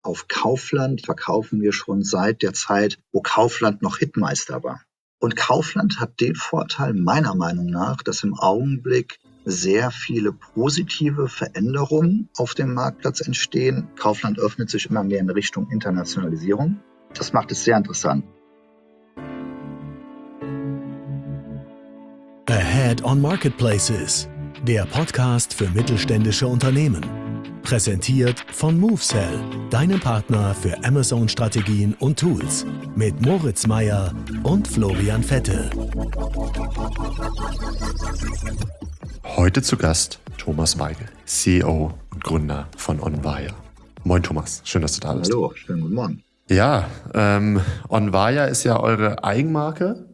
auf Kaufland verkaufen wir schon seit der Zeit, wo Kaufland noch Hitmeister war. Und Kaufland hat den Vorteil meiner Meinung nach, dass im Augenblick sehr viele positive Veränderungen auf dem Marktplatz entstehen. Kaufland öffnet sich immer mehr in Richtung Internationalisierung. Das macht es sehr interessant. Ahead on Marketplaces, der Podcast für mittelständische Unternehmen. Präsentiert von MoveSell, deinem Partner für Amazon-Strategien und Tools. Mit Moritz Meyer und Florian Vettel. Heute zu Gast Thomas Weigel, CEO und Gründer von OnVaya. Moin Thomas, schön, dass du da bist. Hallo, schönen guten Morgen. Ja, OnVaya ist ja eure Eigenmarke,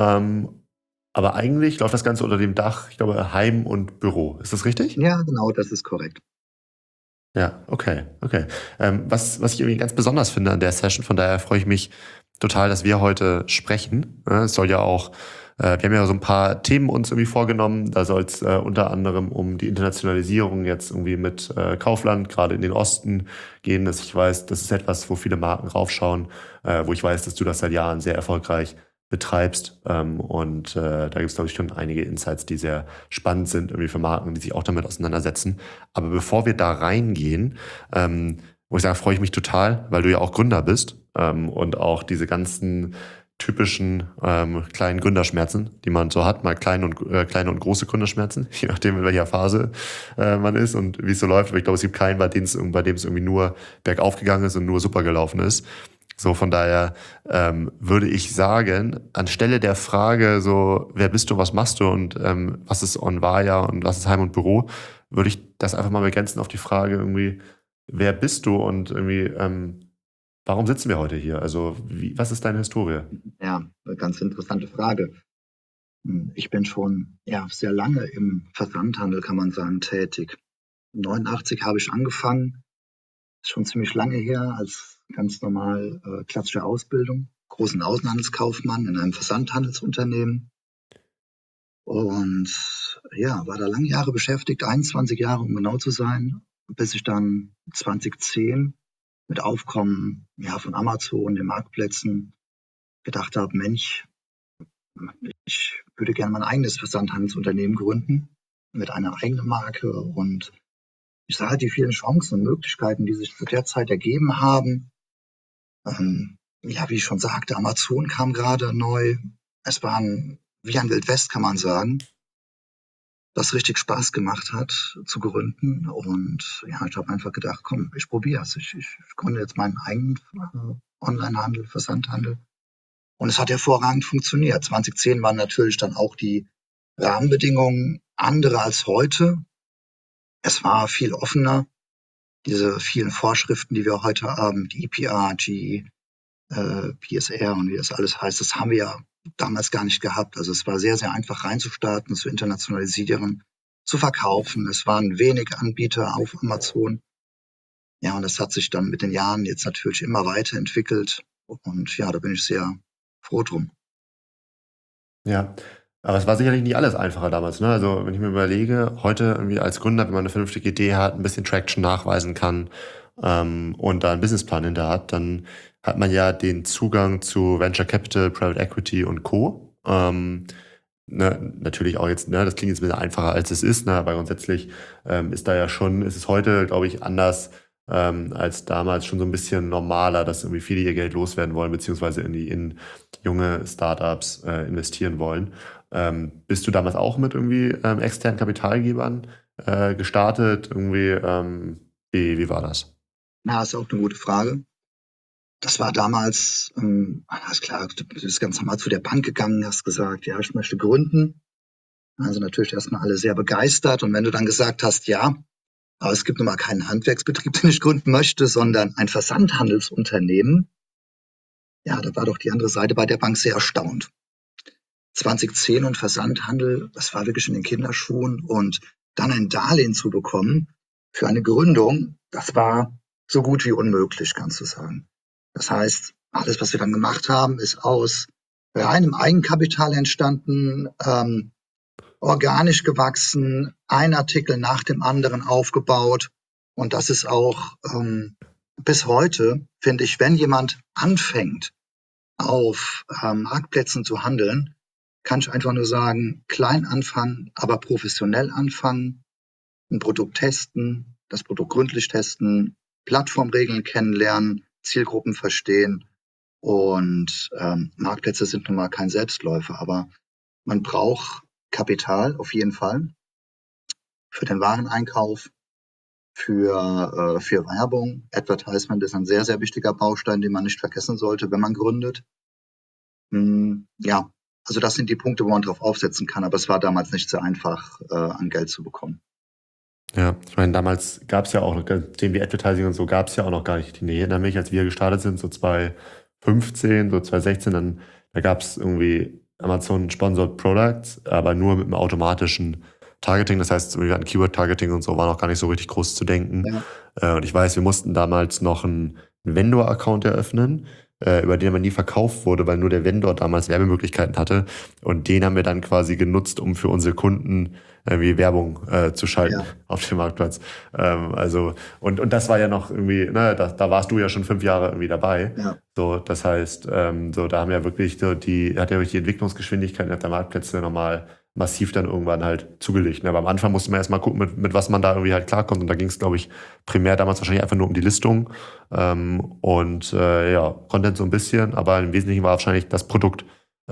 aber eigentlich läuft das Ganze unter dem Dach, ich glaube, Heim und Büro. Ist das richtig? Ja, genau, das ist korrekt. Ja, okay. Was ich irgendwie ganz besonders finde an der Session, von daher freue ich mich total, dass wir heute sprechen. Es soll ja auch, wir haben ja so ein paar Themen uns irgendwie vorgenommen. Da soll es unter anderem um die Internationalisierung jetzt irgendwie mit Kaufland, gerade in den Osten gehen. Dass ich weiß, das ist etwas, wo viele Marken raufschauen, wo ich weiß, dass du das seit Jahren sehr erfolgreich betreibst. Da gibt es, glaube ich, schon einige Insights, die sehr spannend sind, irgendwie für Marken, die sich auch damit auseinandersetzen. Aber bevor wir da reingehen, muss ich sagen, freue ich mich total, weil du ja auch Gründer bist und auch diese ganzen typischen kleinen Gründerschmerzen, die man so hat, mal kleine und große Gründerschmerzen, je nachdem, in welcher Phase man ist und wie es so läuft. Aber ich glaube, es gibt keinen, bei dem es irgendwie nur bergauf gegangen ist und nur super gelaufen ist. So, von daher würde ich sagen, anstelle der Frage so, wer bist du, was machst du und was ist OnVaya und was ist Heim und Büro, würde ich das einfach mal begrenzen auf die Frage irgendwie, wer bist du und irgendwie, warum sitzen wir heute hier? Also, was ist deine Historie? Ja, eine ganz interessante Frage. Ich bin schon sehr lange im Versandhandel, kann man sagen, tätig. 89 habe ich angefangen, ist schon ziemlich lange her, als ganz normal klassische Ausbildung, großen Außenhandelskaufmann in einem Versandhandelsunternehmen und war da lange Jahre beschäftigt, 21 Jahre, um genau zu sein, bis ich dann 2010 mit Aufkommen von Amazon, den Marktplätzen, gedacht habe, Mensch, ich würde gerne mein eigenes Versandhandelsunternehmen gründen mit einer eigenen Marke und ich sah halt die vielen Chancen und Möglichkeiten, die sich zu der Zeit ergeben haben. Wie ich schon sagte, Amazon kam gerade neu. Es war wie ein Wildwest, kann man sagen, das richtig Spaß gemacht hat zu gründen. Und ich habe einfach gedacht, komm, ich probiere es. Ich gründe jetzt meinen eigenen Onlinehandel, Versandhandel. Und es hat hervorragend funktioniert. 2010 waren natürlich dann auch die Rahmenbedingungen andere als heute. Es war viel offener. Diese vielen Vorschriften, die wir heute haben, die EPR, PSR und wie das alles heißt, das haben wir ja damals gar nicht gehabt. Also es war sehr, sehr einfach reinzustarten, zu internationalisieren, zu verkaufen. Es waren wenig Anbieter auf Amazon. Ja, und das hat sich dann mit den Jahren jetzt natürlich immer weiterentwickelt. Und da bin ich sehr froh drum. Ja, aber es war sicherlich nicht alles einfacher damals, ne? Also, wenn ich mir überlege, heute irgendwie als Gründer, wenn man eine vernünftige Idee hat, ein bisschen Traction nachweisen kann, und da einen Businessplan hinter hat, dann hat man ja den Zugang zu Venture Capital, Private Equity und Co. Natürlich auch jetzt, das klingt jetzt ein bisschen einfacher, als es ist, aber grundsätzlich ist es heute, glaube ich, anders als damals, schon so ein bisschen normaler, dass irgendwie viele ihr Geld loswerden wollen, beziehungsweise in junge Startups investieren wollen. Bist du damals auch mit irgendwie externen Kapitalgebern gestartet? Irgendwie, wie war das? Ist auch eine gute Frage. Das war damals, ist klar, du bist ganz normal zu der Bank gegangen, hast gesagt, ja, ich möchte gründen. Also natürlich erstmal alle sehr begeistert. Und wenn du dann gesagt hast, ja, aber es gibt nun mal keinen Handwerksbetrieb, den ich gründen möchte, sondern ein Versandhandelsunternehmen, da war doch die andere Seite bei der Bank sehr erstaunt. 2010 und Versandhandel, das war wirklich in den Kinderschuhen. Und dann ein Darlehen zu bekommen für eine Gründung, das war so gut wie unmöglich, kannst du sagen. Das heißt, alles, was wir dann gemacht haben, ist aus reinem Eigenkapital entstanden, organisch gewachsen, ein Artikel nach dem anderen aufgebaut. Und das ist auch bis heute finde ich, wenn jemand anfängt, auf Marktplätzen zu handeln, kann ich einfach nur sagen, klein anfangen, aber professionell anfangen, ein Produkt testen, das Produkt gründlich testen, Plattformregeln kennenlernen, Zielgruppen verstehen. Und Marktplätze sind nun mal kein Selbstläufer, aber man braucht Kapital auf jeden Fall für den Wareneinkauf, für Werbung. Advertisement ist ein sehr, sehr wichtiger Baustein, den man nicht vergessen sollte, wenn man gründet. Ja, also das sind die Punkte, wo man drauf aufsetzen kann, aber es war damals nicht so einfach, an Geld zu bekommen. Ja, ich meine, damals gab es ja auch noch Themen wie Advertising und so gab es ja auch noch gar nicht. Ich erinnere mich, als wir gestartet sind, so 2015, so 2016, da gab es irgendwie Amazon Sponsored Products, aber nur mit einem automatischen Targeting. Das heißt, wir hatten Keyword-Targeting und so, war noch gar nicht so richtig groß zu denken. Ja. Und ich weiß, wir mussten damals noch einen Vendor-Account eröffnen, über den aber nie verkauft wurde, weil nur der Vendor damals Werbemöglichkeiten hatte. Und den haben wir dann quasi genutzt, um für unsere Kunden irgendwie Werbung zu schalten Ja. auf dem Marktplatz. Und das war ja noch irgendwie, ne, da warst du ja schon 5 Jahre irgendwie dabei. Ja. So, das heißt, so, da haben ja wirklich so hat ja wirklich die Entwicklungsgeschwindigkeit der Marktplätze nochmal massiv dann irgendwann halt zugelegt. Ne? Aber am Anfang musste man erstmal gucken, mit was man da irgendwie halt klarkommt. Und da ging es, glaube ich, primär damals wahrscheinlich einfach nur um die Listung ja, Content so ein bisschen, aber im Wesentlichen war wahrscheinlich das Produkt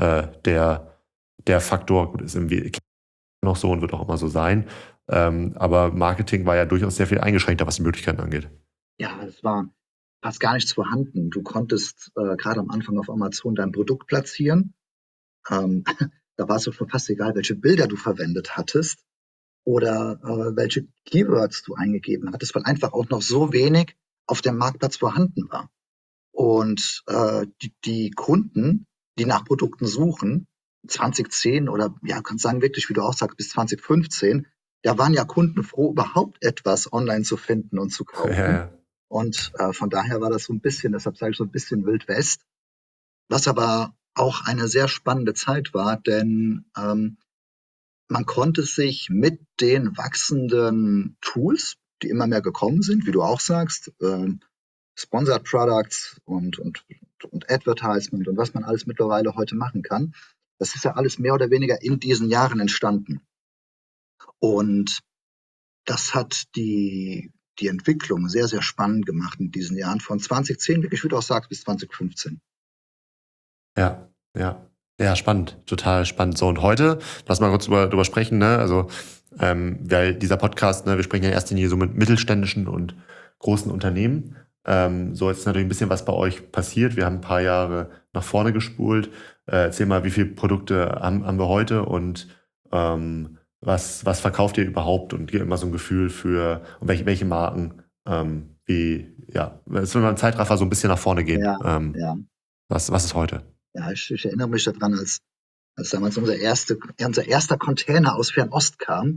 der Faktor. Gut, ist im noch so und wird auch immer so sein. Aber Marketing war ja durchaus sehr viel eingeschränkter, was die Möglichkeiten angeht. Ja, es war fast gar nichts vorhanden. Du konntest gerade am Anfang auf Amazon dein Produkt platzieren. Ähm, da war es schon fast egal, welche Bilder du verwendet hattest oder welche Keywords du eingegeben hattest, weil einfach auch noch so wenig auf dem Marktplatz vorhanden war. Und die Kunden, die nach Produkten suchen, 2010 oder ja, kannst sagen wirklich, wie du auch sagst, bis 2015, da waren ja Kunden froh, überhaupt etwas online zu finden und zu Ja, kaufen. ja. Und von daher war das so ein bisschen, deshalb sage ich so ein bisschen Wild West, was aber auch eine sehr spannende Zeit war, denn man konnte sich mit den wachsenden Tools, die immer mehr gekommen sind, wie du auch sagst, Sponsored Products und Advertisement und was man alles mittlerweile heute machen kann. Das ist ja alles mehr oder weniger in diesen Jahren entstanden. Und das hat die Entwicklung sehr, sehr spannend gemacht in diesen Jahren, von 2010, wirklich, wie du auch sagst, bis 2015. Ja, ja. Ja, spannend, total spannend. So, und heute, lass mal kurz drüber sprechen, ne? Also, weil dieser Podcast, ne, wir sprechen ja in erster Linie so mit mittelständischen und großen Unternehmen. So, jetzt ist natürlich ein bisschen was bei euch passiert. Wir haben ein paar Jahre nach vorne gespult. Erzähl mal, wie viele Produkte haben wir heute und was verkauft ihr überhaupt und gib immer so ein Gefühl für und welche Marken, ja, jetzt will man im Zeitraffer so ein bisschen nach vorne gehen. Ja, ja. Was ist heute? Ja, ich erinnere mich daran, als damals unser erster Container aus Fernost kam,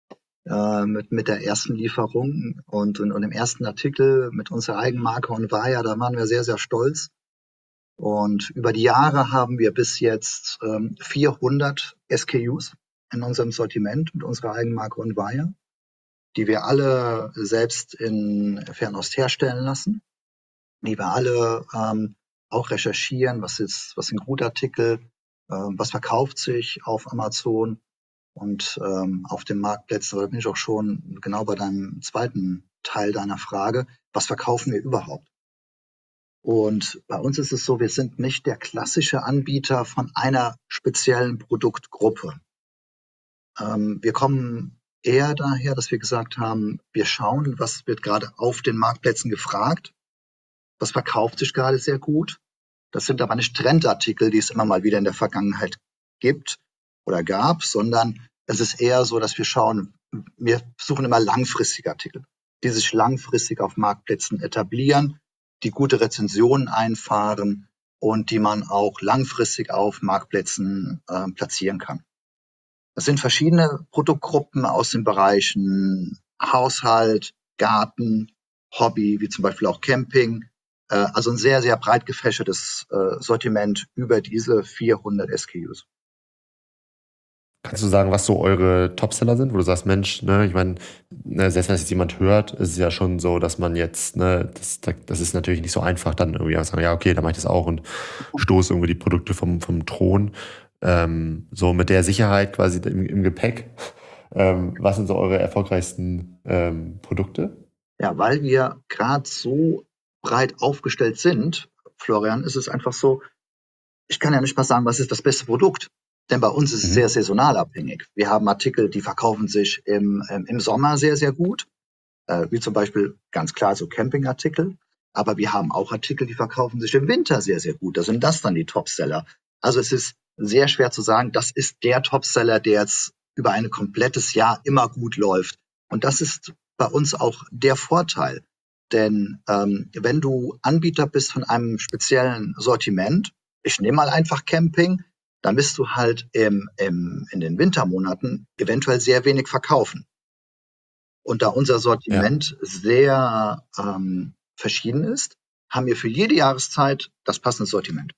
mit der ersten Lieferung und dem ersten Artikel mit unserer Eigenmarke und Vaya, da waren wir sehr, sehr stolz. Und über die Jahre haben wir bis jetzt 400 SKUs in unserem Sortiment mit unserer Eigenmarke und Vaya, die wir alle selbst in Fernost herstellen lassen, die wir alle auch recherchieren, was sind Gutartikel, was verkauft sich auf Amazon und auf den Marktplätzen. Da bin ich auch schon genau bei deinem zweiten Teil deiner Frage, was verkaufen wir überhaupt? Und bei uns ist es so, wir sind nicht der klassische Anbieter von einer speziellen Produktgruppe. Wir kommen eher daher, dass wir gesagt haben, wir schauen, was wird gerade auf den Marktplätzen gefragt, was verkauft sich gerade sehr gut. Das sind aber nicht Trendartikel, die es immer mal wieder in der Vergangenheit gibt oder gab, sondern es ist eher so, dass wir schauen, wir suchen immer langfristige Artikel, die sich langfristig auf Marktplätzen etablieren, die gute Rezensionen einfahren und die man auch langfristig auf Marktplätzen platzieren kann. Das sind verschiedene Produktgruppen aus den Bereichen Haushalt, Garten, Hobby, wie zum Beispiel auch Camping. Also ein sehr, sehr breit gefächertes Sortiment über diese 400 SKUs. Kannst du sagen, was so eure Topseller sind, wo du sagst, Mensch, ne, ich meine, ne, selbst wenn es jetzt jemand hört, ist es ja schon so, dass man jetzt, ne, das ist natürlich nicht so einfach, dann irgendwie zu sagen, ja, okay, dann mache ich das auch und stoße irgendwie die Produkte vom Thron. So mit der Sicherheit quasi im Gepäck. Was sind so eure erfolgreichsten Produkte? Ja, weil wir gerade so breit aufgestellt sind, Florian, ist es einfach so, ich kann ja nicht mal sagen, was ist das beste Produkt. Denn bei uns ist es sehr Mhm. saisonal abhängig. Wir haben Artikel, die verkaufen sich im Sommer sehr, sehr gut, wie zum Beispiel ganz klar so Campingartikel. Aber wir haben auch Artikel, die verkaufen sich im Winter sehr, sehr gut. Da sind das dann die Topseller. Also es ist sehr schwer zu sagen, das ist der Topseller, der jetzt über ein komplettes Jahr immer gut läuft. Und das ist bei uns auch der Vorteil. Denn wenn du Anbieter bist von einem speziellen Sortiment, ich nehme mal einfach Camping, dann wirst du halt in den Wintermonaten eventuell sehr wenig verkaufen. Und da unser Ja. Sortiment sehr verschieden ist, haben wir für jede Jahreszeit das passende Sortiment.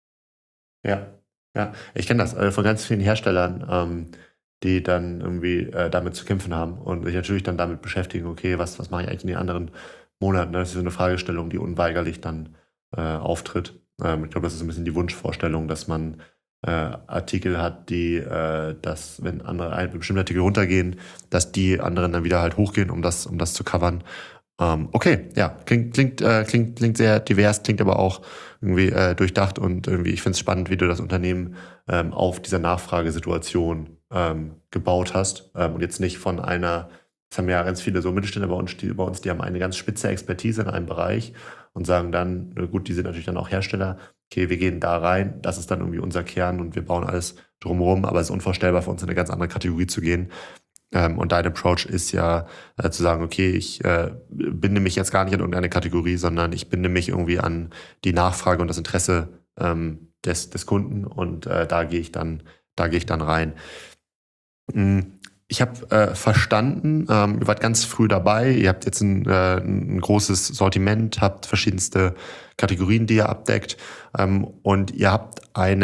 Ja, ja, ich kenne das von ganz vielen Herstellern, die dann irgendwie damit zu kämpfen haben und sich natürlich dann damit beschäftigen, okay, was mache ich eigentlich in den anderen Monaten? Ne? Das ist so eine Fragestellung, die unweigerlich dann auftritt. Ich glaube, das ist so ein bisschen die Wunschvorstellung, dass man Artikel hat, die, dass, wenn andere bestimmte Artikel runtergehen, dass die anderen dann wieder halt hochgehen, um das zu covern. Okay, ja, klingt sehr divers, klingt aber auch irgendwie durchdacht und irgendwie, ich finde es spannend, wie du das Unternehmen auf dieser Nachfragesituation gebaut hast und jetzt nicht von einer, das haben ja ganz viele so Mittelständler bei uns, die haben eine ganz spitze Expertise in einem Bereich und sagen dann, gut, die sind natürlich dann auch Hersteller, okay, wir gehen da rein, das ist dann irgendwie unser Kern und wir bauen alles drumherum, aber es ist unvorstellbar für uns in eine ganz andere Kategorie zu gehen. Und dein Approach ist ja zu sagen, okay, ich binde mich jetzt gar nicht an irgendeine Kategorie, sondern ich binde mich irgendwie an die Nachfrage und das Interesse des Kunden und da gehe ich dann rein. Mm, Ich habe verstanden, ihr wart ganz früh dabei, ihr habt jetzt ein großes Sortiment, habt verschiedenste Kategorien, die ihr abdeckt und ihr habt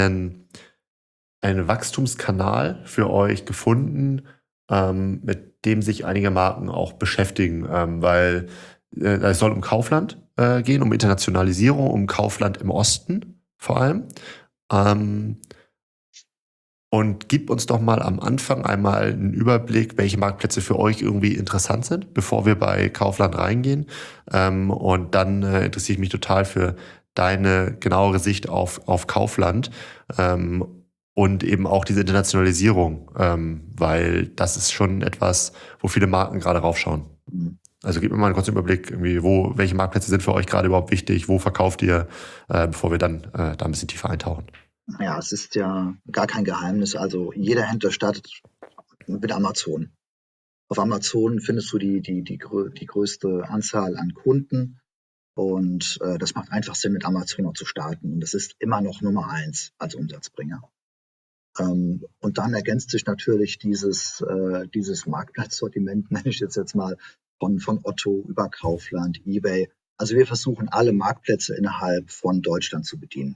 einen Wachstumskanal für euch gefunden, mit dem sich einige Marken auch beschäftigen, weil es soll um Kaufland gehen, um Internationalisierung, um Kaufland im Osten vor allem. Ähm, und gib uns doch mal am Anfang einmal einen Überblick, welche Marktplätze für euch irgendwie interessant sind, bevor wir bei Kaufland reingehen. Und dann interessiere ich mich total für deine genauere Sicht auf Kaufland und eben auch diese Internationalisierung, weil das ist schon etwas, wo viele Marken gerade raufschauen. Mhm. Also gib mir mal einen kurzen Überblick, irgendwie, welche Marktplätze sind für euch gerade überhaupt wichtig, wo verkauft ihr, bevor wir dann da ein bisschen tiefer eintauchen. Ja, es ist ja gar kein Geheimnis. Also jeder Händler startet mit Amazon. Auf Amazon findest du die größte Anzahl an Kunden und das macht einfach Sinn, mit Amazon auch zu starten. Und das ist immer noch Nummer eins als Umsatzbringer. Und dann ergänzt sich natürlich dieses Marktplatzsortiment, nenne ich jetzt mal, von Otto über Kaufland, eBay. Also wir versuchen alle Marktplätze innerhalb von Deutschland zu bedienen.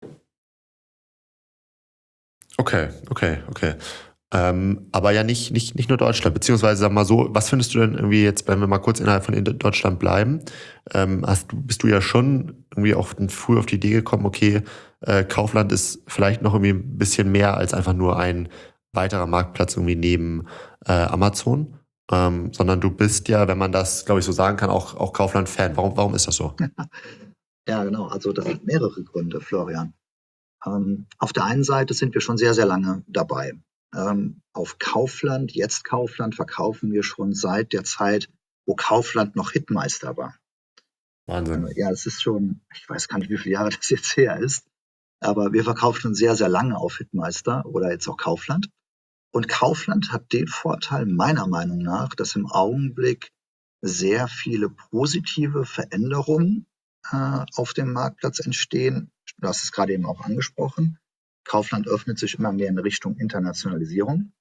Okay, okay, okay. Aber ja nicht nur Deutschland, beziehungsweise sag mal so, was findest du denn irgendwie jetzt, wenn wir mal kurz innerhalb von Deutschland bleiben, bist du ja schon irgendwie auch früh auf die Idee gekommen, okay, Kaufland ist vielleicht noch irgendwie ein bisschen mehr als einfach nur ein weiterer Marktplatz irgendwie neben Amazon, sondern du bist ja, wenn man das, glaube ich, so sagen kann, auch Kaufland-Fan. Warum ist das so? Ja, genau. Also das sind mehrere Gründe, Florian. Auf der einen Seite sind wir schon sehr, sehr lange dabei. Auf Kaufland, jetzt Kaufland, verkaufen wir schon seit der Zeit, wo Kaufland noch Hitmeister war. Wahnsinn. Ja, es ist schon, ich weiß gar nicht, wie viele Jahre das jetzt her ist, aber wir verkaufen schon sehr, sehr lange auf Hitmeister oder jetzt auch Kaufland. Und Kaufland hat den Vorteil meiner Meinung nach, dass im Augenblick sehr viele positive Veränderungen auf dem Marktplatz entstehen. Du hast es gerade eben auch angesprochen. Kaufland öffnet sich immer mehr in Richtung Internationalisierung.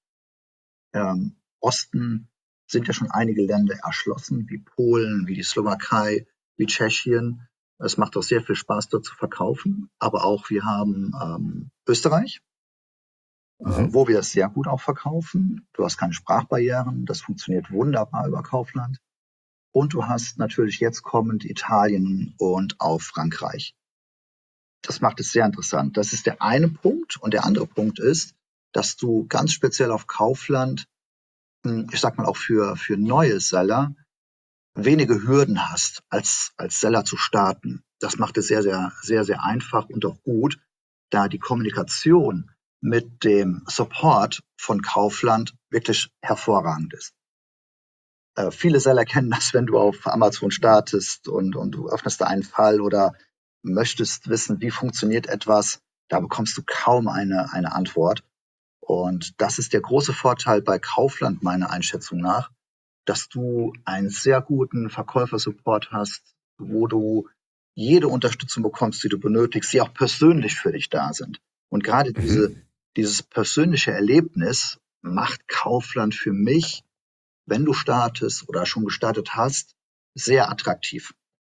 Osten sind ja schon einige Länder erschlossen, wie Polen, wie die Slowakei, wie Tschechien. Es macht auch sehr viel Spaß, dort zu verkaufen. Aber auch wir haben Österreich. wo wir es sehr gut auch verkaufen. Du hast keine Sprachbarrieren, das funktioniert wunderbar über Kaufland. Und du hast natürlich jetzt kommend Italien und auch Frankreich. Das macht es sehr interessant. Das ist der eine Punkt. Und der andere Punkt ist, dass du ganz speziell auf Kaufland, ich sag mal auch für neue Seller, wenige Hürden hast, als Seller zu starten. Das macht es sehr, sehr, sehr, sehr einfach und auch gut, da die Kommunikation mit dem Support von Kaufland wirklich hervorragend ist. Viele Seller kennen das, wenn du auf Amazon startest und du öffnest da einen Fall oder möchtest wissen, wie funktioniert etwas, da bekommst du kaum eine Antwort. Und das ist der große Vorteil bei Kaufland meiner Einschätzung nach, dass du einen sehr guten Verkäufersupport hast, wo du jede Unterstützung bekommst, die du benötigst, die auch persönlich für dich da sind. Und gerade dieses persönliche Erlebnis macht Kaufland für mich, wenn du startest oder schon gestartet hast, sehr attraktiv.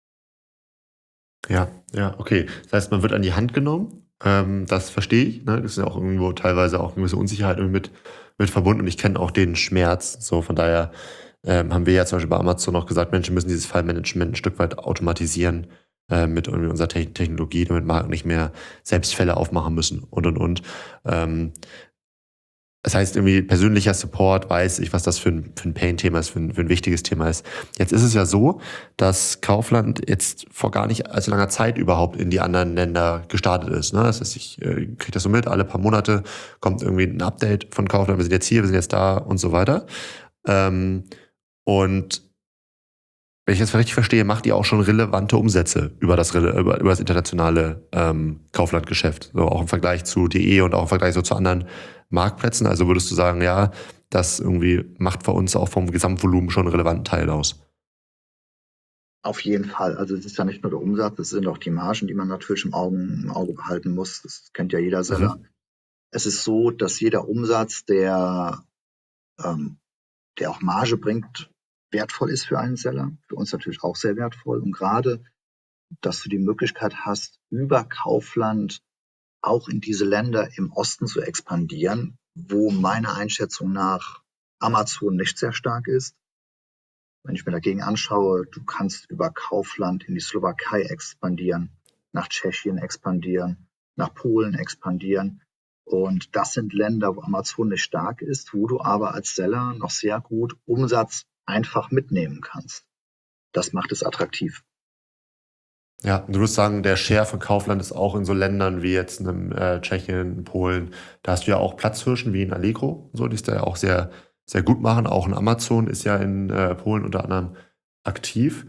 Ja, okay. Das heißt, man wird an die Hand genommen. Das verstehe ich. Ne? Das ist ja auch irgendwo teilweise auch eine gewisse Unsicherheit mit verbunden. Und ich kenne auch den Schmerz. So, von daher haben wir ja zum Beispiel bei Amazon auch gesagt, Menschen müssen dieses Fallmanagement ein Stück weit automatisieren mit irgendwie unserer Technologie, damit Marken nicht mehr selbst Fälle aufmachen müssen und. Das heißt, irgendwie persönlicher Support, weiß ich, was das für ein Pain-Thema ist, für ein wichtiges Thema ist. Jetzt ist es ja so, dass Kaufland jetzt vor gar nicht allzu langer Zeit überhaupt in die anderen Länder gestartet ist. Ne? Das heißt, ich kriege das so mit, alle paar Monate kommt irgendwie ein Update von Kaufland, wir sind jetzt hier, wir sind jetzt da und so weiter. Und wenn ich das richtig verstehe, macht ihr auch schon relevante Umsätze über das internationale Kauflandgeschäft. So auch im Vergleich zu DE und auch im Vergleich so zu anderen Marktplätzen. Also würdest du sagen, ja, das irgendwie macht für uns auch vom Gesamtvolumen schon einen relevanten Teil aus? Auf jeden Fall. Also es ist ja nicht nur der Umsatz, es sind auch die Margen, die man natürlich im Auge behalten muss. Das kennt ja jeder Seller. Es ist so, dass jeder Umsatz, der auch Marge bringt, wertvoll ist für einen Seller. Für uns natürlich auch sehr wertvoll. Und gerade, dass du die Möglichkeit hast, über Kaufland auch in diese Länder im Osten zu expandieren, wo meiner Einschätzung nach Amazon nicht sehr stark ist. Wenn ich mir dagegen anschaue, du kannst über Kaufland in die Slowakei expandieren, nach Tschechien expandieren, nach Polen expandieren. Und das sind Länder, wo Amazon nicht stark ist, wo du aber als Seller noch sehr gut Umsatz einfach mitnehmen kannst. Das macht es attraktiv. Ja, du würdest sagen, der Share von Kaufland ist auch in so Ländern wie jetzt in Tschechien, Polen, da hast du ja auch Platzhirschen wie in Allegro, so, die es da ja auch sehr, sehr gut machen. Auch in Amazon ist ja in Polen unter anderem aktiv.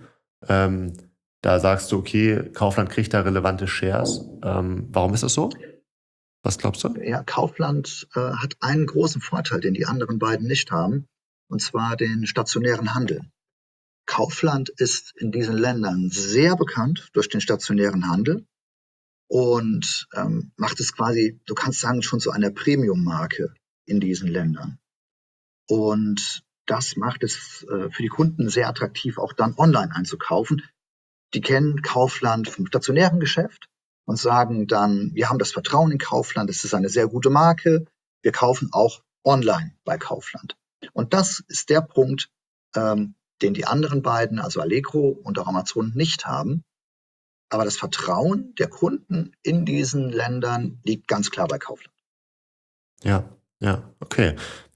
Da sagst du, okay, Kaufland kriegt da relevante Shares. Warum ist das so? Was glaubst du? Ja, Kaufland hat einen großen Vorteil, den die anderen beiden nicht haben, und zwar den stationären Handel. Kaufland ist in diesen Ländern sehr bekannt durch den stationären Handel und macht es quasi, du kannst sagen, schon zu einer Premium-Marke in diesen Ländern. Und das macht es für die Kunden sehr attraktiv, auch dann online einzukaufen. Die kennen Kaufland vom stationären Geschäft und sagen dann, wir haben das Vertrauen in Kaufland, es ist eine sehr gute Marke, wir kaufen auch online bei Kaufland. Und das ist der Punkt, den die anderen beiden, also Allegro und auch Amazon, nicht haben. Aber das Vertrauen der Kunden in diesen Ländern liegt ganz klar bei Kaufland. Ja, okay.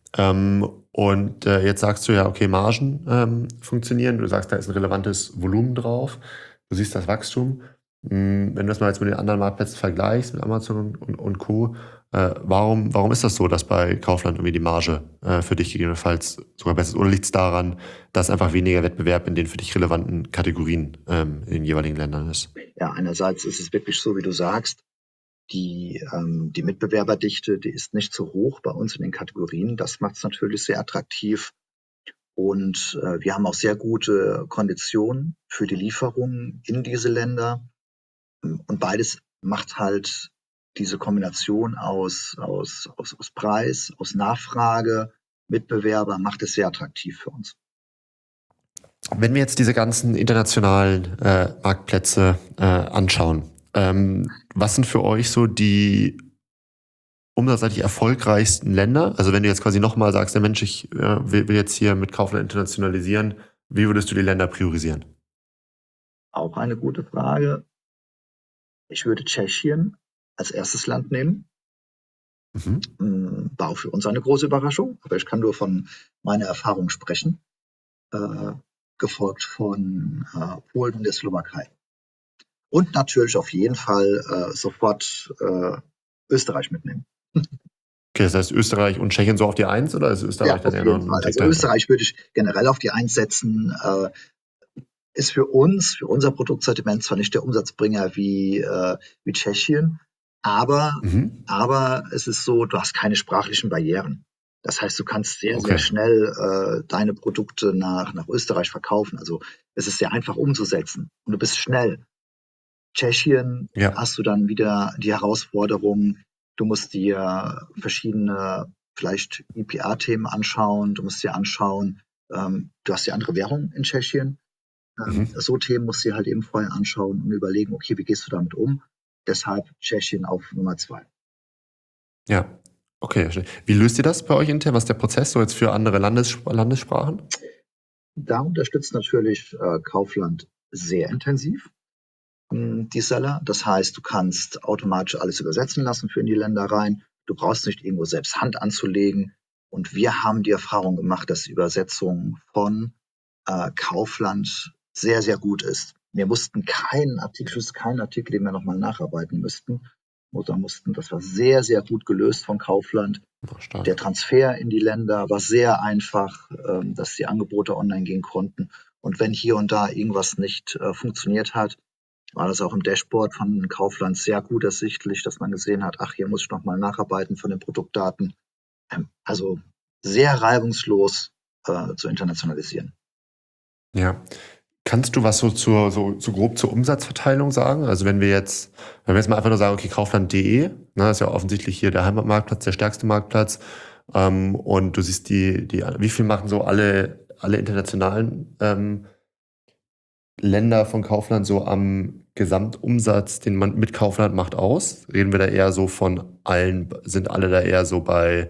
Und jetzt sagst du ja, okay, Margen funktionieren. Du sagst, da ist ein relevantes Volumen drauf. Du siehst das Wachstum. Wenn du das mal jetzt mit den anderen Marktplätzen vergleichst, mit Amazon und Co., warum ist das so, dass bei Kaufland irgendwie die Marge für dich gegebenenfalls sogar besser ist? Oder liegt es daran, dass einfach weniger Wettbewerb in den für dich relevanten Kategorien in den jeweiligen Ländern ist? Ja, einerseits ist es wirklich so, wie du sagst, die Mitbewerberdichte, die ist nicht so hoch bei uns in den Kategorien. Das macht es natürlich sehr attraktiv. Und wir haben auch sehr gute Konditionen für die Lieferungen in diese Länder. Und beides macht halt diese Kombination aus Preis, aus Nachfrage, Mitbewerber, macht es sehr attraktiv für uns. Wenn wir jetzt diese ganzen internationalen Marktplätze anschauen, was sind für euch so die umsatzseitig erfolgreichsten Länder? Also wenn du jetzt quasi nochmal sagst, der Mensch, ich will jetzt hier mit Kaufland internationalisieren, wie würdest du die Länder priorisieren? Auch eine gute Frage. Ich würde Tschechien als erstes Land nehmen. War auch für uns eine große Überraschung, aber ich kann nur von meiner Erfahrung sprechen. Gefolgt von Polen und der Slowakei. Und natürlich auf jeden Fall sofort Österreich mitnehmen. Okay, das heißt Österreich und Tschechien so auf die Eins oder ist Ja, Österreich dann auf eher noch jeden ein Fall. Tick Also dahinter? Österreich würde ich generell auf die Eins setzen. Ist für uns, für unser Produktsortiment zwar nicht der Umsatzbringer wie Tschechien, aber, Mhm. aber es ist so, du hast keine sprachlichen Barrieren. Das heißt, du kannst sehr, sehr Okay. schnell deine Produkte nach Österreich verkaufen. Also es ist sehr einfach umzusetzen und du bist schnell. Tschechien Ja. hast du dann wieder die Herausforderung, du musst dir verschiedene vielleicht IPA-Themen anschauen, du musst dir anschauen, du hast die andere Währung in Tschechien. Mhm. So Themen musst du dir halt eben vorher anschauen und überlegen, okay, wie gehst du damit um? Deshalb Tschechien auf Nummer 2. Ja. Okay, verstehe. Wie löst ihr das bei euch intern? Was ist der Prozess so jetzt für andere Landessprachen? Da unterstützt natürlich Kaufland sehr intensiv die Seller. Das heißt, du kannst automatisch alles übersetzen lassen für in die Länder rein. Du brauchst nicht irgendwo selbst Hand anzulegen. Und wir haben die Erfahrung gemacht, dass die Übersetzung von Kaufland sehr, sehr gut ist. Wir mussten keinen Artikel, den wir nochmal nacharbeiten müssten. Oder mussten, das war sehr, sehr gut gelöst von Kaufland. Oh, stark. Der Transfer in die Länder war sehr einfach, dass die Angebote online gehen konnten. Und wenn hier und da irgendwas nicht funktioniert hat, war das auch im Dashboard von Kaufland sehr gut ersichtlich, dass man gesehen hat, ach, hier muss ich nochmal nacharbeiten von den Produktdaten. Also sehr reibungslos zu internationalisieren. Ja. Kannst du was so grob zur Umsatzverteilung sagen? Also wenn wir jetzt mal einfach nur sagen, okay, Kaufland.de, ne, ist ja offensichtlich hier der Heimatmarktplatz, der stärkste Marktplatz, und du siehst wie viel machen so alle internationalen Länder von Kaufland so am Gesamtumsatz, den man mit Kaufland macht, aus? Reden wir da eher so von sind alle da eher so bei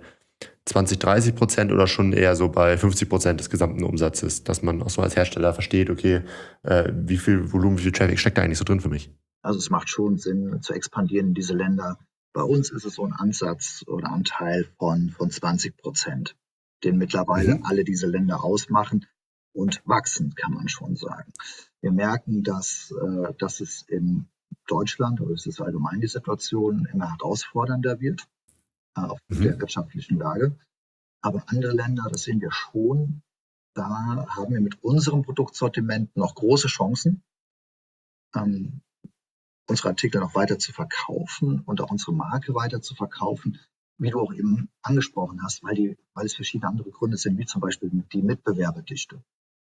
20-30% oder schon eher so bei 50% des gesamten Umsatzes, dass man auch so als Hersteller versteht, okay, wie viel Volumen, wie viel Traffic steckt da eigentlich so drin für mich? Also es macht schon Sinn zu expandieren in diese Länder. Bei uns ist es so ein Ansatz oder Anteil von 20%, den mittlerweile Mhm. alle diese Länder ausmachen und wachsen, kann man schon sagen. Wir merken, dass es in Deutschland, oder es ist allgemein die Situation, immer herausfordernder wird, aufgrund der Mhm. wirtschaftlichen Lage. Aber andere Länder, das sehen wir schon, da haben wir mit unserem Produktsortiment noch große Chancen, ähm, unsere Artikel noch weiter zu verkaufen und auch unsere Marke weiter zu verkaufen, wie du auch eben angesprochen hast, weil es verschiedene andere Gründe sind, wie zum Beispiel die Mitbewerberdichte.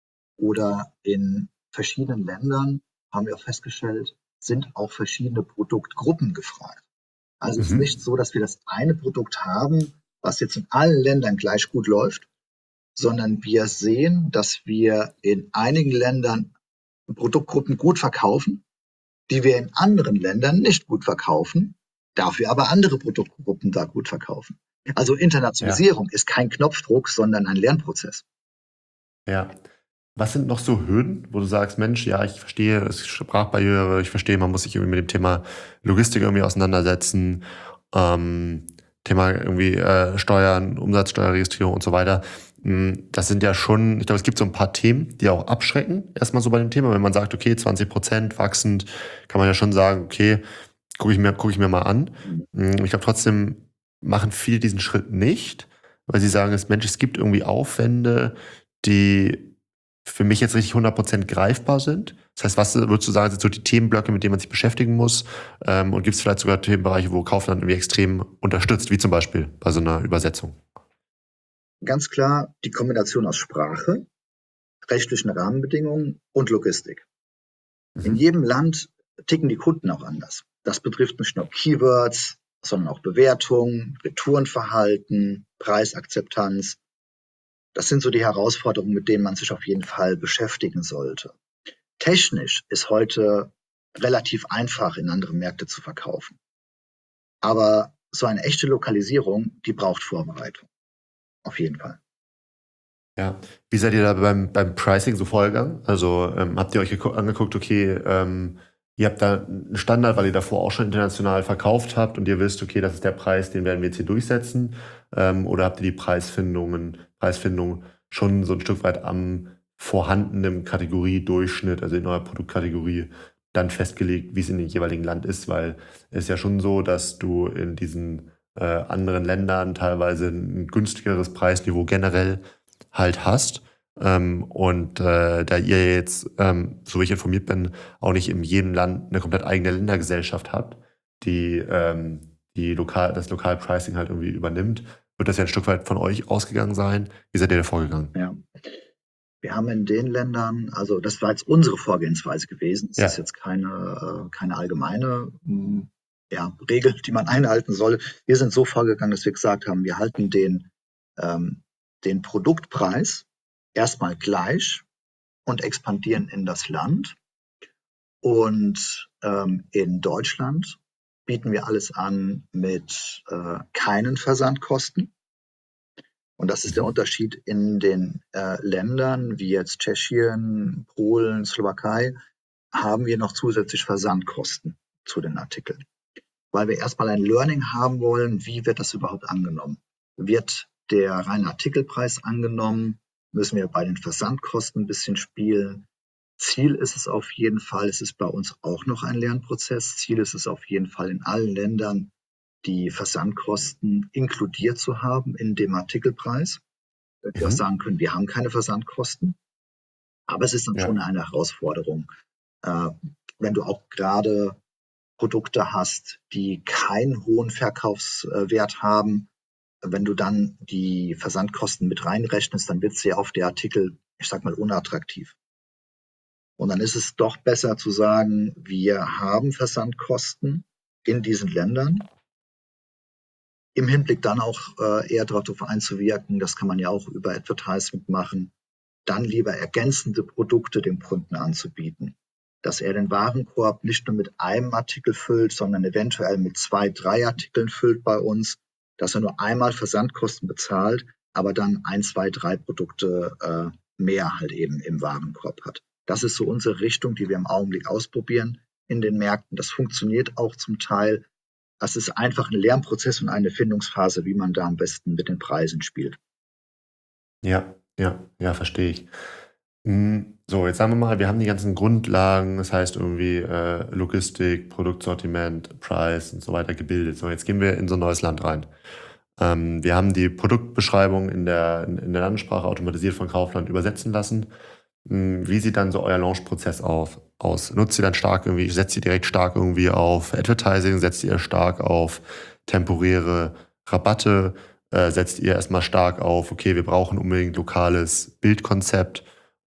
Oder in verschiedenen Ländern haben wir auch festgestellt, sind auch verschiedene Produktgruppen gefragt. Also es ist nicht Mhm. so, dass wir das eine Produkt haben, was jetzt in allen Ländern gleich gut läuft, sondern wir sehen, dass wir in einigen Ländern Produktgruppen gut verkaufen, die wir in anderen Ländern nicht gut verkaufen, dafür aber andere Produktgruppen da gut verkaufen. Also Ja, Internationalisierung ist kein Knopfdruck, sondern ein Lernprozess. ja. Was sind noch so Hürden, wo du sagst, Mensch, ja, ich verstehe, es ist Sprachbarriere, ich verstehe, man muss sich irgendwie mit dem Thema Logistik irgendwie auseinandersetzen, ähm, Thema irgendwie Steuern, Umsatzsteuerregistrierung und so weiter. Das sind ja schon, ich glaube, es gibt so ein paar Themen, die auch abschrecken, erstmal so bei dem Thema. Wenn man sagt, okay, 20% wachsend, kann man ja schon sagen, okay, guck ich mir mal an. Ich glaube, trotzdem machen viele diesen Schritt nicht, weil sie sagen, Mensch, es gibt irgendwie Aufwände, die für mich jetzt richtig 100% greifbar sind. Das heißt, was würdest du sagen, sind so die Themenblöcke, mit denen man sich beschäftigen muss? Und gibt es vielleicht sogar Themenbereiche, wo Kaufland irgendwie extrem unterstützt, wie zum Beispiel bei so einer Übersetzung? Ganz klar die Kombination aus Sprache, rechtlichen Rahmenbedingungen und Logistik. In Mhm. jedem Land ticken die Kunden auch anders. Das betrifft nicht nur Keywords, sondern auch Bewertungen, Retourenverhalten, Preisakzeptanz. Das sind so die Herausforderungen, mit denen man sich auf jeden Fall beschäftigen sollte. Technisch ist heute relativ einfach in andere Märkte zu verkaufen. Aber so eine echte Lokalisierung, die braucht Vorbereitung. Auf jeden Fall. Ja. Wie seid ihr da beim Pricing so vorgegangen? Also habt ihr euch angeguckt, okay, ihr habt da einen Standard, weil ihr davor auch schon international verkauft habt und ihr wisst, okay, das ist der Preis, den werden wir jetzt hier durchsetzen? Oder habt ihr die Preisfindung schon so ein Stück weit am vorhandenen Kategoriedurchschnitt, also in eurer Produktkategorie, dann festgelegt, wie es in dem jeweiligen Land ist? Weil es ist ja schon so, dass du in diesen anderen Ländern teilweise ein günstigeres Preisniveau generell halt hast. Da ihr jetzt, so wie ich informiert bin, auch nicht in jedem Land eine komplett eigene Ländergesellschaft habt, die das Lokalpricing halt irgendwie übernimmt, wird das ja ein Stück weit von euch ausgegangen sein. Wie seid ihr da vorgegangen? Ja. Wir haben in den Ländern, also das war jetzt unsere Vorgehensweise gewesen, es ist Ja. jetzt keine allgemeine Regel, die man einhalten soll. Wir sind so vorgegangen, dass wir gesagt haben, wir halten den Produktpreis erstmal gleich und expandieren in das Land. Und in Deutschland bieten wir alles an mit keinen Versandkosten. Und das ist der Unterschied in den Ländern wie jetzt Tschechien, Polen, Slowakei, haben wir noch zusätzlich Versandkosten zu den Artikeln. Weil wir erstmal ein Learning haben wollen, wie wird das überhaupt angenommen? Wird der reine Artikelpreis angenommen? Müssen wir bei den Versandkosten ein bisschen spielen? Ziel ist es auf jeden Fall, es ist bei uns auch noch ein Lernprozess, Ziel ist es auf jeden Fall in allen Ländern, die Versandkosten inkludiert zu haben in dem Artikelpreis. Wir auch sagen können, wir haben keine Versandkosten, aber es ist dann schon eine Herausforderung, wenn du auch gerade Produkte hast, die keinen hohen Verkaufswert haben. Wenn du dann die Versandkosten mit reinrechnest, dann wird sehr oft der Artikel, ich sag mal, unattraktiv. Und dann ist es doch besser zu sagen, wir haben Versandkosten in diesen Ländern. Im Hinblick dann auch eher darauf einzuwirken, das kann man ja auch über Advertisement machen, dann lieber ergänzende Produkte dem Kunden anzubieten. Dass er den Warenkorb nicht nur mit einem Artikel füllt, sondern eventuell mit 2, 3 Artikeln füllt bei uns, dass er nur einmal Versandkosten bezahlt, aber dann 1, 2, 3 Produkte mehr halt eben im Warenkorb hat. Das ist so unsere Richtung, die wir im Augenblick ausprobieren in den Märkten. Das funktioniert auch zum Teil. Das ist einfach ein Lernprozess und eine Findungsphase, wie man da am besten mit den Preisen spielt. Ja, verstehe ich. So, jetzt sagen wir mal, wir haben die ganzen Grundlagen, das heißt irgendwie Logistik, Produktsortiment, Preis und so weiter gebildet. So, jetzt gehen wir in so ein neues Land rein. Wir haben die Produktbeschreibung in der Landessprache automatisiert von Kaufland übersetzen lassen. Wie sieht dann so euer Launch-Prozess aus? Nutzt ihr dann setzt ihr direkt stark irgendwie auf Advertising, setzt ihr stark auf temporäre Rabatte, setzt ihr erstmal stark auf, okay, wir brauchen unbedingt lokales Bildkonzept?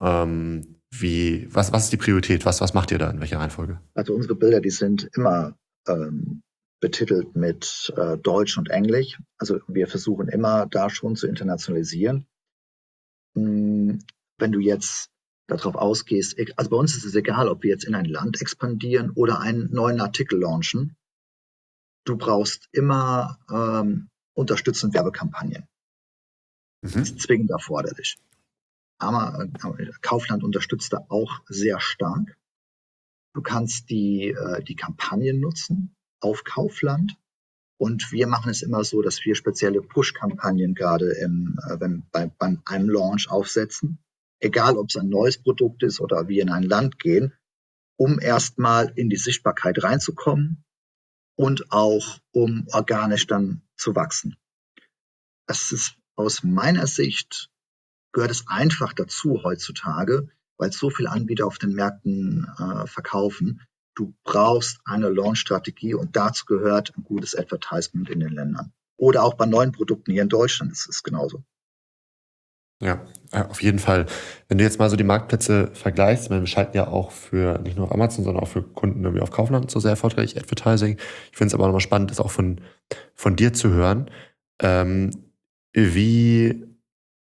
Was ist die Priorität? Was macht ihr da in welcher Reihenfolge? Also unsere Bilder, die sind immer betitelt mit Deutsch und Englisch. Also wir versuchen immer da schon zu internationalisieren. Wenn du jetzt darauf ausgehst, also bei uns ist es egal, ob wir jetzt in ein Land expandieren oder einen neuen Artikel launchen. Du brauchst immer unterstützende Werbekampagnen. Das ist zwingend erforderlich. Aber Kaufland unterstützt da auch sehr stark. Du kannst die Kampagnen nutzen auf Kaufland. Und wir machen es immer so, dass wir spezielle Push-Kampagnen gerade bei einem Launch aufsetzen. Egal, ob es ein neues Produkt ist oder wir in ein Land gehen, um erstmal in die Sichtbarkeit reinzukommen und auch um organisch dann zu wachsen. Das ist aus meiner Sicht gehört es einfach dazu heutzutage, weil so viele Anbieter auf den Märkten verkaufen. Du brauchst eine Launch-Strategie und dazu gehört ein gutes Advertisement in den Ländern. Oder auch bei neuen Produkten hier in Deutschland ist es genauso. Ja, auf jeden Fall. Wenn du jetzt mal so die Marktplätze vergleichst, wir schalten ja auch für nicht nur auf Amazon, sondern auch für Kunden irgendwie auf Kaufland so sehr erfolgreich Advertising. Ich finde es aber nochmal spannend, das auch von dir zu hören. Wie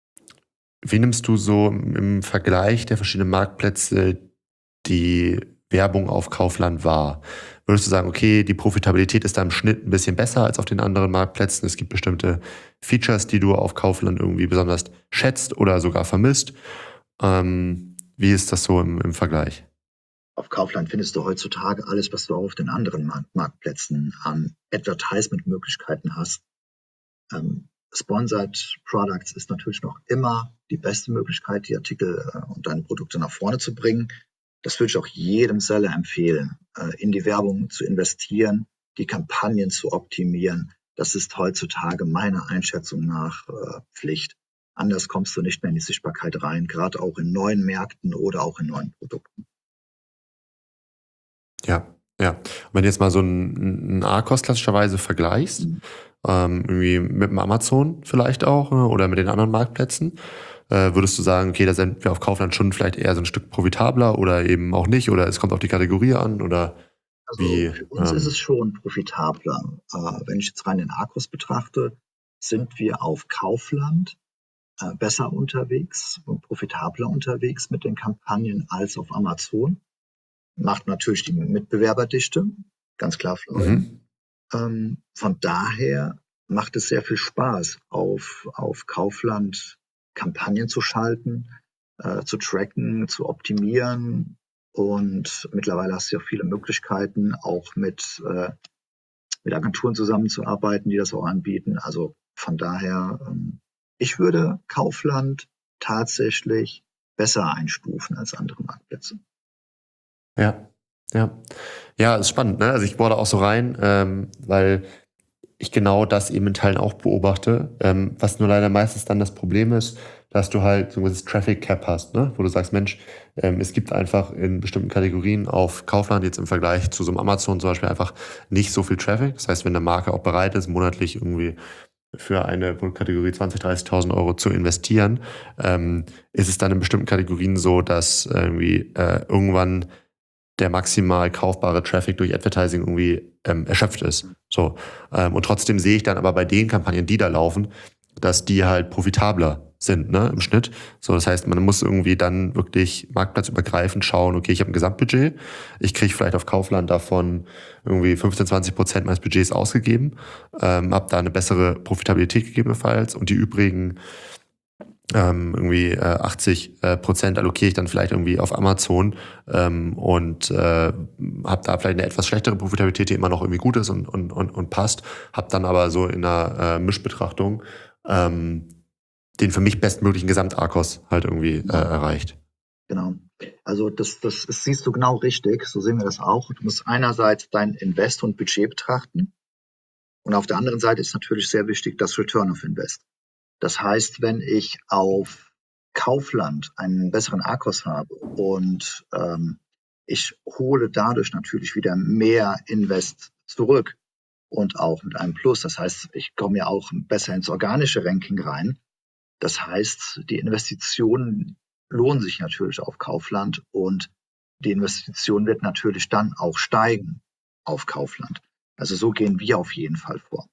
nimmst du so im Vergleich der verschiedenen Marktplätze wie Werbung auf Kaufland war? Würdest du sagen, okay, die Profitabilität ist da im Schnitt ein bisschen besser als auf den anderen Marktplätzen? Es gibt bestimmte Features, die du auf Kaufland irgendwie besonders schätzt oder sogar vermisst. Wie ist das so im Vergleich? Auf Kaufland findest du heutzutage alles, was du auch auf den anderen Marktplätzen an Advertisement-Möglichkeiten hast. Sponsored Products ist natürlich noch immer die beste Möglichkeit, die Artikel und deine Produkte nach vorne zu bringen. Das würde ich auch jedem Seller empfehlen, in die Werbung zu investieren, die Kampagnen zu optimieren. Das ist heutzutage meiner Einschätzung nach Pflicht. Anders kommst du nicht mehr in die Sichtbarkeit rein, gerade auch in neuen Märkten oder auch in neuen Produkten. Ja, ja. Und wenn du jetzt mal so ein ARKOS klassischerweise vergleichst, irgendwie mit dem Amazon vielleicht auch, ne, oder mit den anderen Marktplätzen, würdest du sagen, okay, da sind wir auf Kaufland schon vielleicht eher so ein Stück profitabler oder eben auch nicht, oder es kommt auf die Kategorie an, oder Also wie? für uns ist es schon profitabler. Wenn ich jetzt rein den Akkus betrachte, sind wir auf Kaufland besser unterwegs und profitabler unterwegs mit den Kampagnen als auf Amazon. Macht natürlich die Mitbewerberdichte, ganz klar für euch. Mhm. Von daher macht es sehr viel Spaß, auf Kaufland Kampagnen zu schalten, zu tracken, zu optimieren. Und mittlerweile hast du ja viele Möglichkeiten, auch mit Agenturen zusammenzuarbeiten, die das auch anbieten. Also von daher, ich würde Kaufland tatsächlich besser einstufen als andere Marktplätze. Ja, ja. Ja, ist spannend, ne? Also ich bohre da auch so rein, weil ich genau das eben in Teilen auch beobachte. Was nur leider meistens dann das Problem ist, dass du halt so ein gewisses Traffic Cap hast, ne? Wo du sagst, Mensch, es gibt einfach in bestimmten Kategorien auf Kaufland jetzt im Vergleich zu so einem Amazon zum Beispiel einfach nicht so viel Traffic. Das heißt, wenn eine Marke auch bereit ist, monatlich irgendwie für eine Produktkategorie 20.000, 30.000 Euro zu investieren, ist es dann in bestimmten Kategorien so, dass irgendwie irgendwann der maximal kaufbare Traffic durch Advertising irgendwie erschöpft ist. So. Und trotzdem sehe ich dann aber bei den Kampagnen, die da laufen, dass die halt profitabler sind, ne, im Schnitt. So, das heißt, man muss irgendwie dann wirklich marktplatzübergreifend schauen, okay, ich habe ein Gesamtbudget, ich kriege vielleicht auf Kaufland davon irgendwie 15-20% meines Budgets ausgegeben, habe da eine bessere Profitabilität gegebenenfalls und die übrigen irgendwie 80% allokiere ich dann vielleicht irgendwie auf Amazon und habe da vielleicht eine etwas schlechtere Profitabilität, die immer noch irgendwie gut ist und passt, habe dann aber so in einer Mischbetrachtung den für mich bestmöglichen Gesamt-Arkos halt irgendwie erreicht. Genau. Also das siehst du genau richtig. So sehen wir das auch. Du musst einerseits dein Invest und Budget betrachten. Und auf der anderen Seite ist natürlich sehr wichtig das Return of Invest. Das heißt, wenn ich auf Kaufland einen besseren Arkos habe und ich hole dadurch natürlich wieder mehr Invest zurück und auch mit einem Plus. Das heißt, ich komme ja auch besser ins organische Ranking rein. Das heißt, die Investitionen lohnen sich natürlich auf Kaufland und die Investition wird natürlich dann auch steigen auf Kaufland. Also so gehen wir auf jeden Fall vor.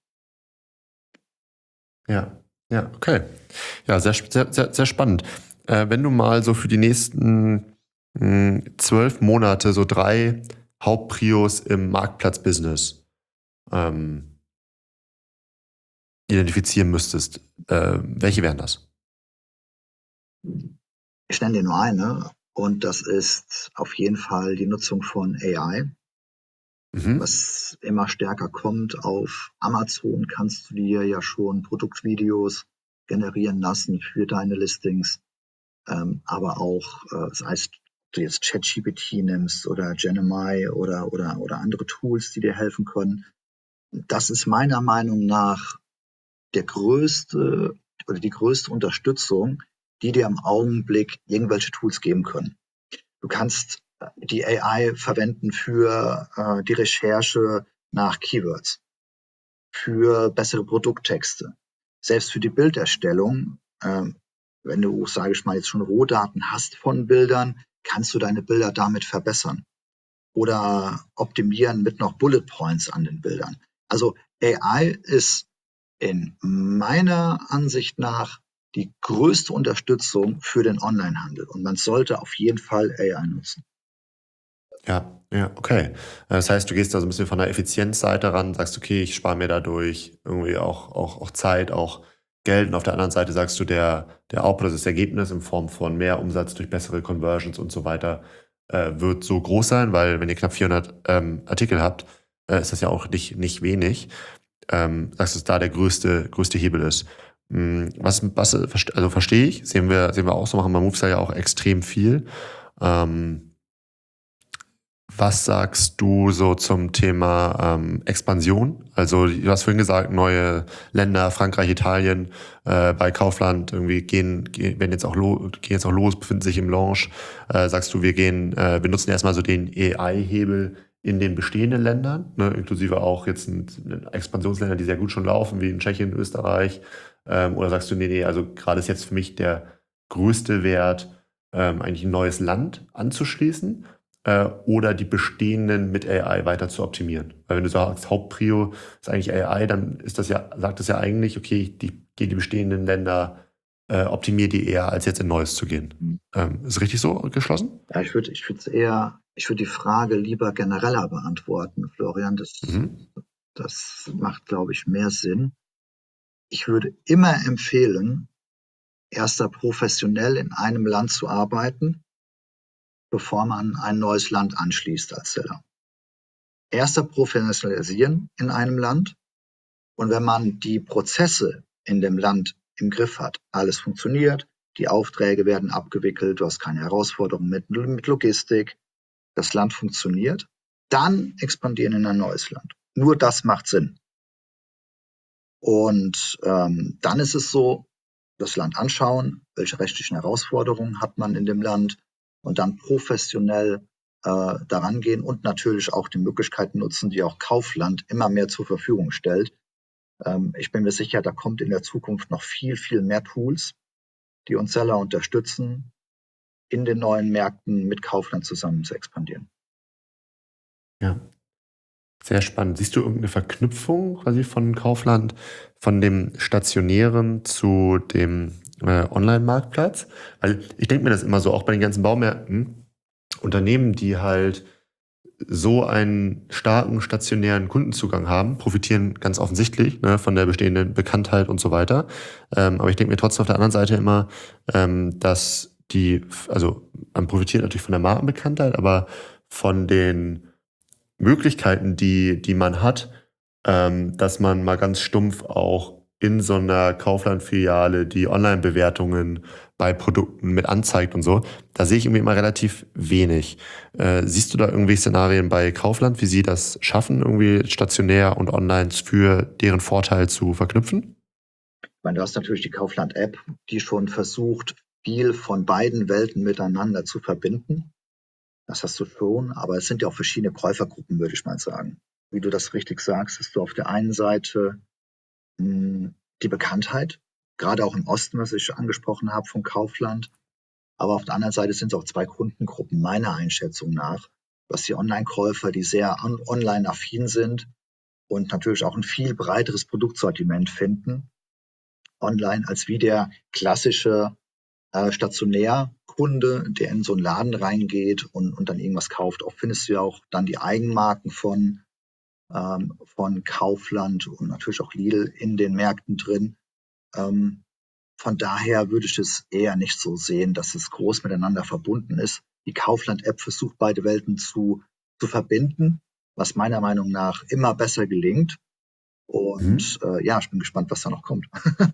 Ja, ja, okay. Ja, sehr spannend. Wenn du mal so für die nächsten 12 Monate so 3 Hauptprios im Marktplatzbusiness identifizieren müsstest, welche wären das? Ich nenne dir nur eine und das ist auf jeden Fall die Nutzung von AI, Mhm. was immer stärker kommt. Auf Amazon kannst du dir ja schon Produktvideos generieren lassen für deine Listings, aber auch, sei es du jetzt ChatGPT nimmst oder Gemini oder andere Tools, die dir helfen können. Das ist meiner Meinung nach der größte oder die größte Unterstützung, die dir im Augenblick irgendwelche Tools geben können. Du kannst die AI verwenden für die Recherche nach Keywords, für bessere Produkttexte, selbst für die Bilderstellung. Wenn du, sage ich mal, jetzt schon Rohdaten hast von Bildern, kannst du deine Bilder damit verbessern oder optimieren mit noch Bullet Points an den Bildern. Also AI ist in meiner Ansicht nach die größte Unterstützung für den Onlinehandel und man sollte auf jeden Fall AI nutzen. Ja, okay. Das heißt, du gehst da so ein bisschen von der Effizienzseite ran, sagst, okay, ich spare mir dadurch irgendwie auch Zeit, auch Geld. Und auf der anderen Seite sagst du, der Output, das Ergebnis in Form von mehr Umsatz durch bessere Conversions und so weiter, wird so groß sein, weil wenn ihr knapp 400 Artikel habt, ist das ja auch nicht wenig. Sagst du, dass da der größte Hebel ist. Also verstehe ich, sehen wir auch so, machen bei Movesell ja auch extrem viel. Was sagst du so zum Thema Expansion? Also du hast vorhin gesagt, neue Länder, Frankreich, Italien, bei Kaufland irgendwie gehen jetzt auch los, befinden sich im Launch. Sagst du, wir nutzen erstmal so den AI-Hebel in den bestehenden Ländern, ne, inklusive auch jetzt Expansionsländer, die sehr gut schon laufen, wie in Tschechien, Österreich. Oder sagst du, nee, also gerade ist jetzt für mich der größte Wert, eigentlich ein neues Land anzuschließen? Oder die bestehenden mit AI weiter zu optimieren. Weil wenn du sagst, Hauptprio ist eigentlich AI, dann sagt das ja eigentlich, okay, ich gehe die bestehenden Länder, optimiere die eher, als jetzt in Neues zu gehen. Ist richtig so geschlossen? Ja, ich würde die Frage lieber genereller beantworten, Florian. Das macht, glaube ich, mehr Sinn. Ich würde immer empfehlen, erst professionell in einem Land zu arbeiten, bevor man ein neues Land anschließt als Seller. Erster professionalisieren in einem Land, und wenn man die Prozesse in dem Land im Griff hat, alles funktioniert, die Aufträge werden abgewickelt, du hast keine Herausforderungen mit Logistik, das Land funktioniert, dann expandieren in ein neues Land. Nur das macht Sinn. Und dann ist es so, das Land anschauen, welche rechtlichen Herausforderungen hat man in dem Land, und dann professionell daran gehen und natürlich auch die Möglichkeiten nutzen, die auch Kaufland immer mehr zur Verfügung stellt. Ich bin mir sicher, da kommt in der Zukunft noch viel, viel mehr Tools, die uns Seller unterstützen, in den neuen Märkten mit Kaufland zusammen zu expandieren. Ja, sehr spannend. Siehst du irgendeine Verknüpfung quasi von Kaufland, von dem Stationären zu dem Online-Marktplatz? Weil ich denke mir das immer so, auch bei den ganzen Baumärkten, Unternehmen, die halt so einen starken stationären Kundenzugang haben, profitieren ganz offensichtlich, ne, von der bestehenden Bekanntheit und so weiter. Aber ich denke mir trotzdem auf der anderen Seite immer, dass man profitiert natürlich von der Markenbekanntheit, aber von den Möglichkeiten, die man hat, dass man mal ganz stumpf auch in so einer Kaufland-Filiale die Online-Bewertungen bei Produkten mit anzeigt und so, da sehe ich irgendwie immer relativ wenig. Siehst du da irgendwie Szenarien bei Kaufland, wie sie das schaffen, irgendwie stationär und online für deren Vorteil zu verknüpfen? Ich meine, du hast natürlich die Kaufland-App, die schon versucht, viel von beiden Welten miteinander zu verbinden. Das hast du schon, aber es sind ja auch verschiedene Käufergruppen, würde ich mal sagen. Wie du das richtig sagst, hast du auf der einen Seite die Bekanntheit, gerade auch im Osten, was ich angesprochen habe, von Kaufland. Aber auf der anderen Seite sind es auch zwei Kundengruppen, meiner Einschätzung nach, was die Online-Käufer, die sehr online-affin sind und natürlich auch ein viel breiteres Produktsortiment finden, online, als wie der klassische Stationärkunde, der in so einen Laden reingeht und dann irgendwas kauft. Oft findest du ja auch dann die Eigenmarken von Kaufland und natürlich auch Lidl in den Märkten drin. Von daher würde ich es eher nicht so sehen, dass es groß miteinander verbunden ist. Die Kaufland-App versucht, beide Welten zu verbinden, was meiner Meinung nach immer besser gelingt. Und ich bin gespannt, was da noch kommt.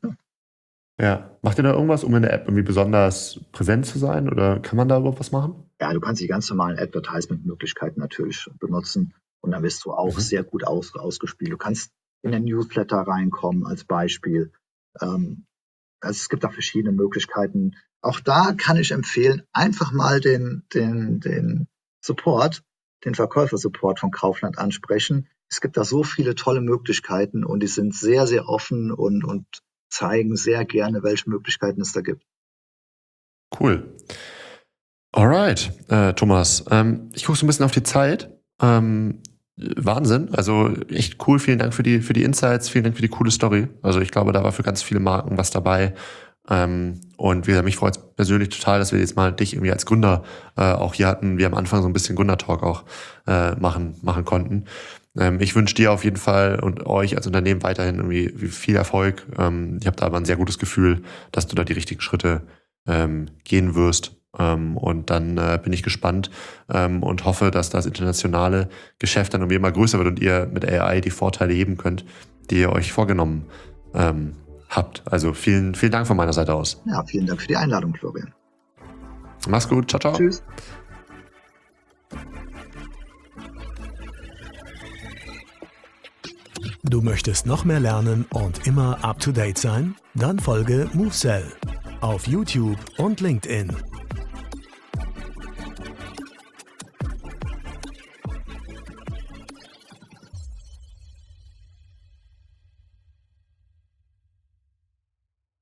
Ja. Macht ihr da irgendwas, um in der App irgendwie besonders präsent zu sein? Oder kann man da überhaupt was machen? Ja, du kannst die ganz normalen Advertisement-Möglichkeiten natürlich benutzen und dann wirst du auch sehr gut ausgespielt. Du kannst in den Newsletter reinkommen als Beispiel. Also es gibt da verschiedene Möglichkeiten. Auch da kann ich empfehlen, einfach mal den Support, den Verkäufersupport von Kaufland ansprechen. Es gibt da so viele tolle Möglichkeiten und die sind sehr, sehr offen und zeigen sehr gerne, welche Möglichkeiten es da gibt. Cool. Alright, Thomas. Ich gucke so ein bisschen auf die Zeit. Wahnsinn. Also echt cool. Vielen Dank für die Insights. Vielen Dank für die coole Story. Also ich glaube, da war für ganz viele Marken was dabei, Und wie gesagt, mich freut es persönlich total, dass wir jetzt mal dich irgendwie als Gründer auch hier hatten. Wir am Anfang so ein bisschen Gründertalk auch machen konnten. Ich wünsche dir auf jeden Fall und euch als Unternehmen weiterhin irgendwie viel Erfolg. Ich habe da aber ein sehr gutes Gefühl, dass du da die richtigen Schritte gehen wirst. Und dann bin ich gespannt und hoffe, dass das internationale Geschäft dann irgendwie immer größer wird und ihr mit AI die Vorteile heben könnt, die ihr euch vorgenommen habt. Also vielen Dank von meiner Seite aus. Ja, vielen Dank für die Einladung, Florian. Mach's gut. Ciao, ciao. Tschüss. Du möchtest noch mehr lernen und immer up to date sein? Dann folge MoveSell auf YouTube und LinkedIn.